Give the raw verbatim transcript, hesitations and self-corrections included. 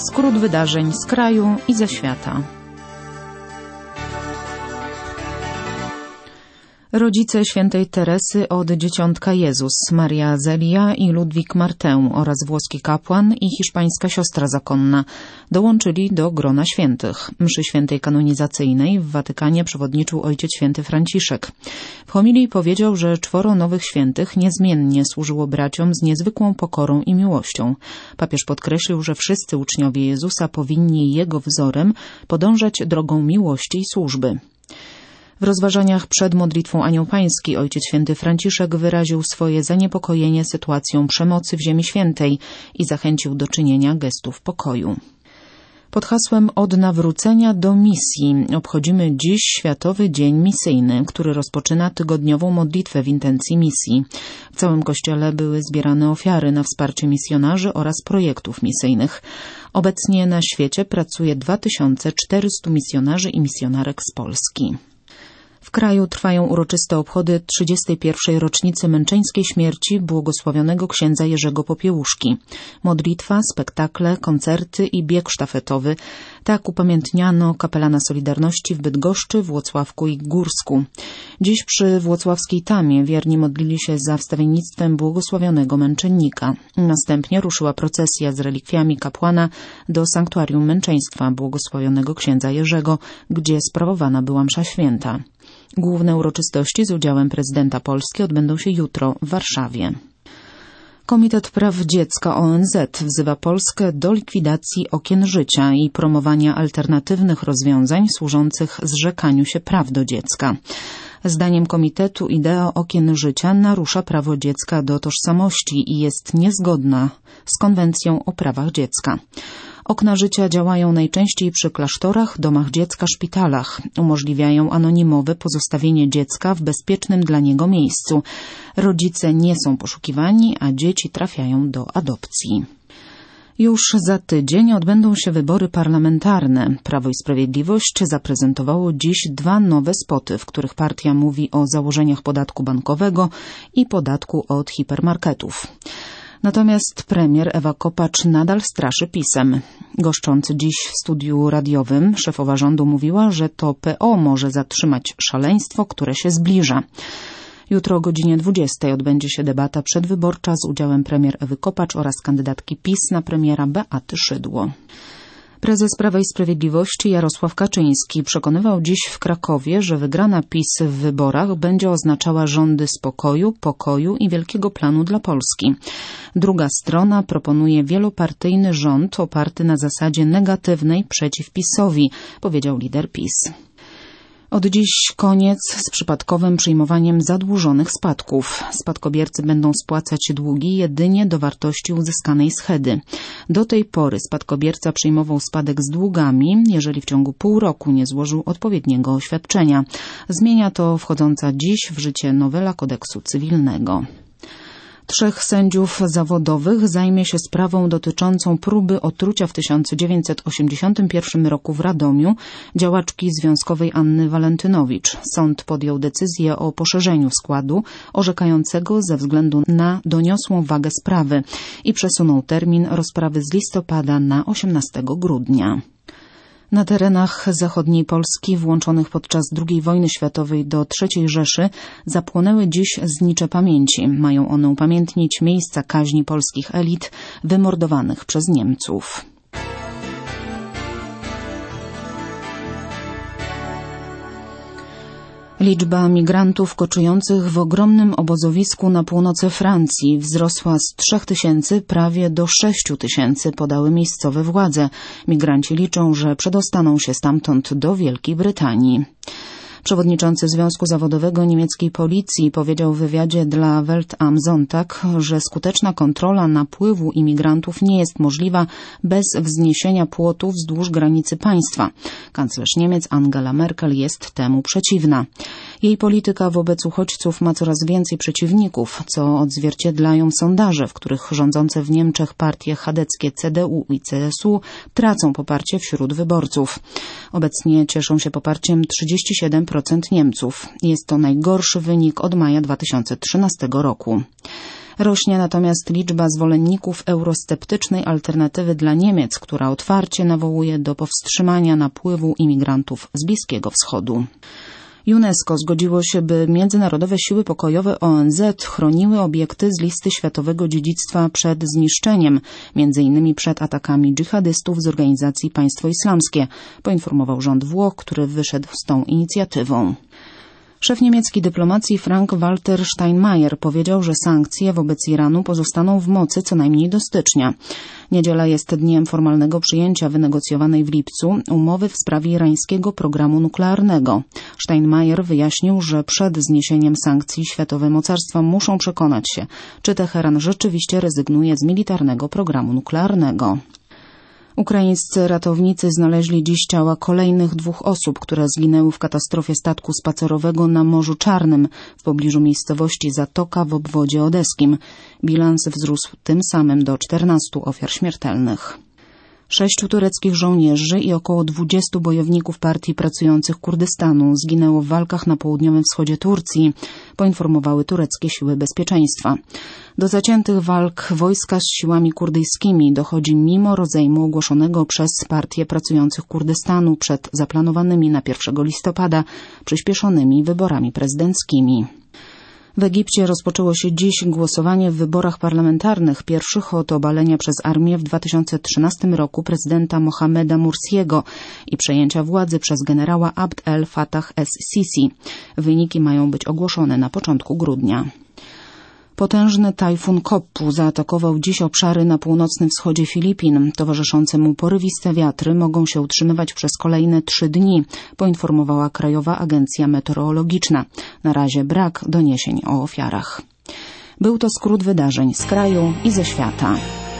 Skrót wydarzeń z kraju i ze świata. Rodzice świętej Teresy od Dzieciątka Jezus, Maria Zelia i Ludwik Martę oraz włoski kapłan i hiszpańska siostra zakonna dołączyli do grona świętych. Mszy świętej kanonizacyjnej w Watykanie przewodniczył ojciec święty Franciszek. W homilii powiedział, że czworo nowych świętych niezmiennie służyło braciom z niezwykłą pokorą i miłością. Papież podkreślił, że wszyscy uczniowie Jezusa powinni Jego wzorem podążać drogą miłości i służby. W rozważaniach przed modlitwą Anioł Pański ojciec święty Franciszek wyraził swoje zaniepokojenie sytuacją przemocy w Ziemi Świętej i zachęcił do czynienia gestów pokoju. Pod hasłem Od nawrócenia do misji obchodzimy dziś Światowy Dzień Misyjny, który rozpoczyna tygodniową modlitwę w intencji misji. W całym Kościele były zbierane ofiary na wsparcie misjonarzy oraz projektów misyjnych. Obecnie na świecie pracuje dwa tysiące czterystu misjonarzy i misjonarek z Polski. W kraju trwają uroczyste obchody trzydziestej pierwszej rocznicy męczeńskiej śmierci błogosławionego księdza Jerzego Popiełuszki. Modlitwa, spektakle, koncerty i bieg sztafetowy. Tak upamiętniano kapelana Solidarności w Bydgoszczy, Włocławku i Górsku. Dziś przy Włocławskiej Tamie wierni modlili się za wstawiennictwem błogosławionego męczennika. Następnie ruszyła procesja z relikwiami kapłana do sanktuarium męczeństwa błogosławionego księdza Jerzego, gdzie sprawowana była msza święta. Główne uroczystości z udziałem prezydenta Polski odbędą się jutro w Warszawie. Komitet Praw Dziecka O N Z wzywa Polskę do likwidacji okien życia i promowania alternatywnych rozwiązań służących zrzekaniu się praw do dziecka. Zdaniem komitetu idea okien życia narusza prawo dziecka do tożsamości i jest niezgodna z konwencją o prawach dziecka. Okna życia działają najczęściej przy klasztorach, domach dziecka, szpitalach. Umożliwiają anonimowe pozostawienie dziecka w bezpiecznym dla niego miejscu. Rodzice nie są poszukiwani, a dzieci trafiają do adopcji. Już za tydzień odbędą się wybory parlamentarne. Prawo i Sprawiedliwość zaprezentowało dziś dwa nowe spoty, w których partia mówi o założeniach podatku bankowego i podatku od hipermarketów. Natomiast premier Ewa Kopacz nadal straszy pisem. Goszcząc dziś w studiu radiowym, szefowa rządu mówiła, że to P O może zatrzymać szaleństwo, które się zbliża. Jutro o godzinie dwudziestej odbędzie się debata przedwyborcza z udziałem premier Ewy Kopacz oraz kandydatki PiS na premiera Beaty Szydło. Prezes Prawa i Sprawiedliwości Jarosław Kaczyński przekonywał dziś w Krakowie, że wygrana PiS w wyborach będzie oznaczała rządy spokoju, pokoju i wielkiego planu dla Polski. Druga strona proponuje wielopartyjny rząd oparty na zasadzie negatywnej przeciw PiS-owi, powiedział lider PiS. Od dziś koniec z przypadkowym przyjmowaniem zadłużonych spadków. Spadkobiercy będą spłacać długi jedynie do wartości uzyskanej z hedy. Do tej pory spadkobierca przyjmował spadek z długami, jeżeli w ciągu pół roku nie złożył odpowiedniego oświadczenia. Zmienia to wchodząca dziś w życie nowela kodeksu cywilnego. Trzech sędziów zawodowych zajmie się sprawą dotyczącą próby otrucia w tysiąc dziewięćset osiemdziesiątym pierwszym roku w Radomiu działaczki związkowej Anny Walentynowicz. Sąd podjął decyzję o poszerzeniu składu orzekającego ze względu na doniosłą wagę sprawy i przesunął termin rozprawy z listopada na osiemnastego grudnia. Na terenach zachodniej Polski włączonych podczas drugiej wojny światowej do trzeciej Rzeszy zapłonęły dziś znicze pamięci. Mają one upamiętnić miejsca kaźni polskich elit wymordowanych przez Niemców. Liczba migrantów koczujących w ogromnym obozowisku na północy Francji wzrosła z trzech tysięcy prawie do sześciu tysięcy, podały miejscowe władze. Migranci liczą, że przedostaną się stamtąd do Wielkiej Brytanii. Przewodniczący Związku Zawodowego niemieckiej policji powiedział w wywiadzie dla Welt am Sonntag, że skuteczna kontrola napływu imigrantów nie jest możliwa bez wzniesienia płotu wzdłuż granicy państwa. Kanclerz Niemiec Angela Merkel jest temu przeciwna. Jej polityka wobec uchodźców ma coraz więcej przeciwników, co odzwierciedlają sondaże, w których rządzące w Niemczech partie chadeckie C D U i C S U tracą poparcie wśród wyborców. Obecnie cieszą się poparciem trzydzieści siedem procent Niemców. Jest to najgorszy wynik od maja dwa tysiące trzynastego roku. Rośnie natomiast liczba zwolenników eurosceptycznej alternatywy dla Niemiec, która otwarcie nawołuje do powstrzymania napływu imigrantów z Bliskiego Wschodu. UNESCO zgodziło się, by międzynarodowe siły pokojowe O N Z chroniły obiekty z listy światowego dziedzictwa przed zniszczeniem, między innymi przed atakami dżihadystów z organizacji Państwo Islamskie, poinformował rząd Włoch, który wyszedł z tą inicjatywą. Szef niemieckiej dyplomacji Frank-Walter Steinmeier powiedział, że sankcje wobec Iranu pozostaną w mocy co najmniej do stycznia. Niedziela jest dniem formalnego przyjęcia wynegocjowanej w lipcu umowy w sprawie irańskiego programu nuklearnego. Steinmeier wyjaśnił, że przed zniesieniem sankcji światowe mocarstwa muszą przekonać się, czy Teheran rzeczywiście rezygnuje z militarnego programu nuklearnego. Ukraińscy ratownicy znaleźli dziś ciała kolejnych dwóch osób, które zginęły w katastrofie statku spacerowego na Morzu Czarnym w pobliżu miejscowości Zatoka w obwodzie odeskim. Bilans wzrósł tym samym do czternastu ofiar śmiertelnych. Sześciu tureckich żołnierzy i około dwudziestu bojowników Partii Pracujących Kurdystanu zginęło w walkach na południowym wschodzie Turcji, poinformowały tureckie siły bezpieczeństwa. Do zaciętych walk wojska z siłami kurdyjskimi dochodzi mimo rozejmu ogłoszonego przez Partię Pracujących Kurdystanu przed zaplanowanymi na pierwszego listopada przyspieszonymi wyborami prezydenckimi. W Egipcie rozpoczęło się dziś głosowanie w wyborach parlamentarnych, pierwszych od obalenia przez armię w dwa tysiące trzynastym roku prezydenta Mohameda Mursiego i przejęcia władzy przez generała Abd el-Fattah es-Sisi. Wyniki mają być ogłoszone na początku grudnia. Potężny tajfun Koppu zaatakował dziś obszary na północnym wschodzie Filipin. Towarzyszące mu porywiste wiatry mogą się utrzymywać przez kolejne trzy dni, poinformowała Krajowa Agencja Meteorologiczna. Na razie brak doniesień o ofiarach. Był to skrót wydarzeń z kraju i ze świata.